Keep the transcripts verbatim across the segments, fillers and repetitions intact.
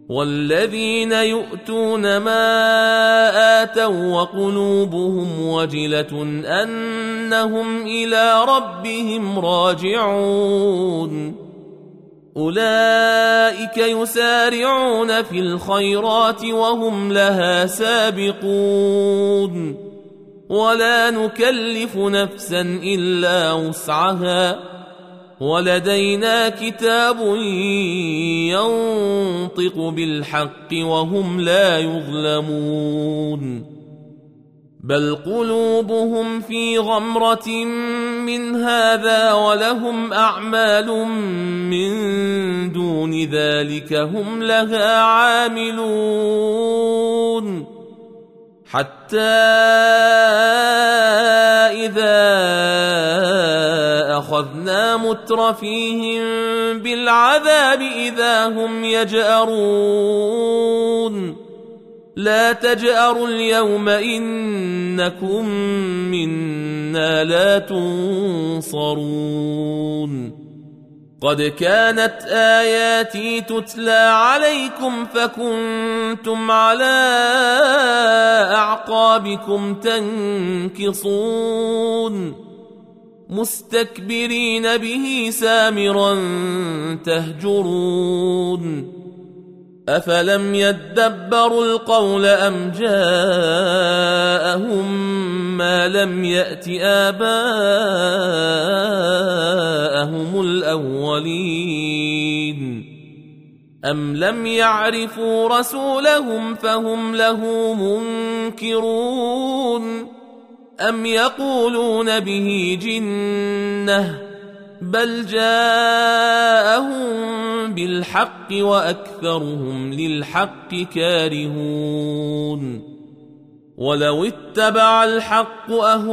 والذين يؤتون ما آتوا وقلوبهم وجلة أنهم إلى ربهم راجعون أولئك يسارعون في الخيرات وهم لها سابقون ولا نكلف نفسا إلا وسعها ولدينا كتاب ينطق بالحق وهم لا يظلمون بل قلوبهم في غمرة من هذا ولهم أعمال من دون ذلك هم لها عاملون حتى إذا أخذنا مترفيهم بالعذاب إذا هم يجأرون لا تجأروا اليوم إنكم منا لا تنصرون قد كانت آياتي تتلى عليكم فكنتم على أعقابكم تنكصون مستكبرين به سامرا تهجرون أفلم يدبروا القول أم جاءهم ما لم يأت آباءهم الأولين أم لم يعرفوا رسولهم فهم له منكرون أم يقولون به جنة بل جاءهم بالحق وأكثرهم للحق كارهون ولو اتبع الحق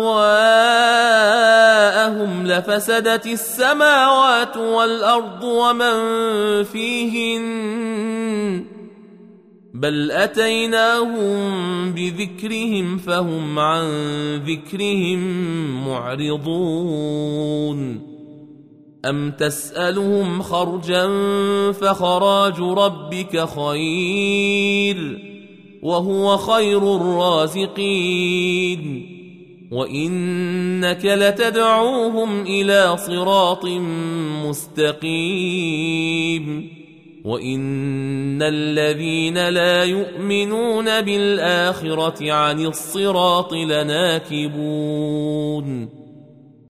أهواءهم لفسدت السماوات والأرض ومن فيهن بل أتيناهم بذكرهم فهم عن ذكرهم معرضون أم تسألهم خرجا فخراج ربك خير وهو خير الرازقين وإنك لتدعوهم إلى صراط مستقيم وإن الذين لا يؤمنون بالآخرة عن الصراط لناكبون